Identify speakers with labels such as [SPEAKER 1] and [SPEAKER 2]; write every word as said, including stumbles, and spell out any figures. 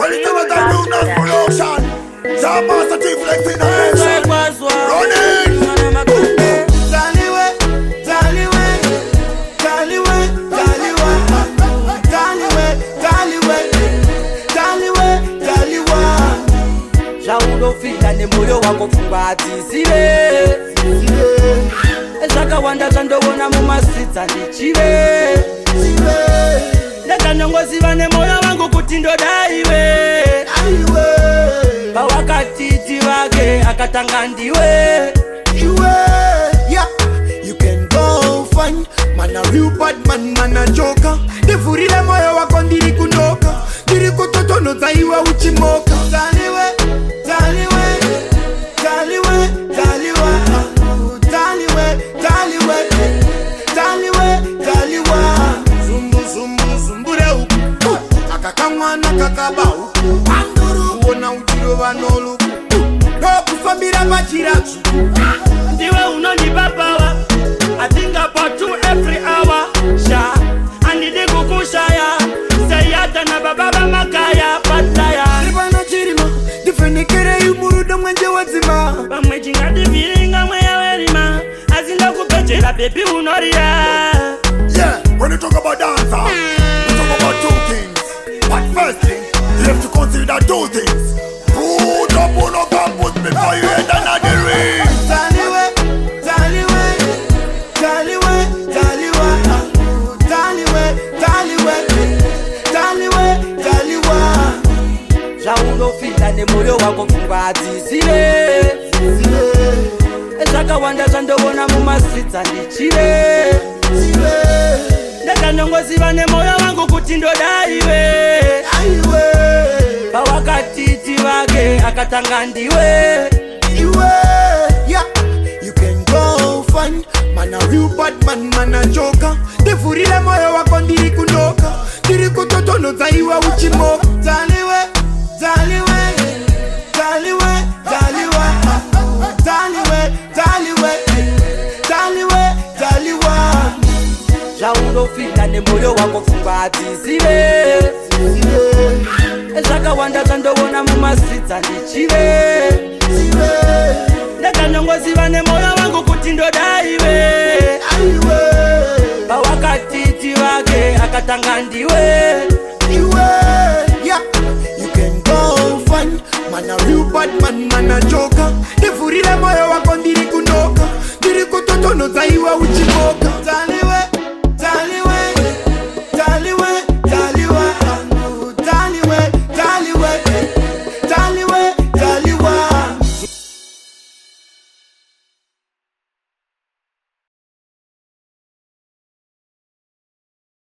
[SPEAKER 1] Well, it's about the Brunas production. Some master chief flex in the nation. Running.
[SPEAKER 2] Taliwe, Taliwe, Taliwe, Taliwa, Taliwe, Taliwe, Taliwe, Taliwa. Jaudo fila ne moyo wako fungati zile. Ezaka wanda zando wona muma sita ni chile. Neka nyongozi vane moyo wangu kutindo daiwe. Bawakati tiwage akatanga ndiwe.
[SPEAKER 3] Yeah, you can go find man a real bad man, man a joker. Defurile moyo wako ndiri kunoka, ndiri kutoto no zaiwa uchimoka.
[SPEAKER 2] Taliwe, Taliwe, Taliwe, Taliwa, Taliwe, Taliwe, Taliwe, Taliwa.
[SPEAKER 3] Zumbu zumbu zumbure uku, akakamwana kakabau. Anduru uona uchiro vanolu, no kufambira machirachu.
[SPEAKER 2] Ndiwe unonipa power, I think about you every hour. Sha, andidi kukushaya, sayata na baba makaya pataya.
[SPEAKER 3] Ribana chirima, difenikere yumuruda mwanje wazima.
[SPEAKER 2] Bamwejinga diviringa mweya werima, azinda kupechela baby unoria.
[SPEAKER 1] Yeah, when you talk about dancer, you talk about two things. But first thing, you have to consider two things. Put up on a campus before you enter the ring.
[SPEAKER 2] Taliwe, Taliwe, Taliwe, Taliwa, Taliwe, Taliwe, Taliwe, Taliwa. Jaudo fila ne moyo wako fungati zile. Ezaka wanda zando wona muma sita ni chile. Neka nyongozi vane moyo wangu kutindo daiwe. Bawakati tiwage akatanga ndiwe.
[SPEAKER 3] Yeah, you can go find man a real bad man, man a joker. Defurile moyo wako ndiri kunoka, ndiri kutoto no zaiwa uchimoka.
[SPEAKER 2] Taliwe, Taliwe, Taliwe, Taliwa, Taliwe, Taliwe, Taliwe, Taliwa. Jaudo fila ne moyo wako fungati zile. Ezaka wanda zando wona muma sita ni chile. Neka nyongozi vane moyo wangu kutindo daiwe. Bawakati tiwage akatanga ndiwe.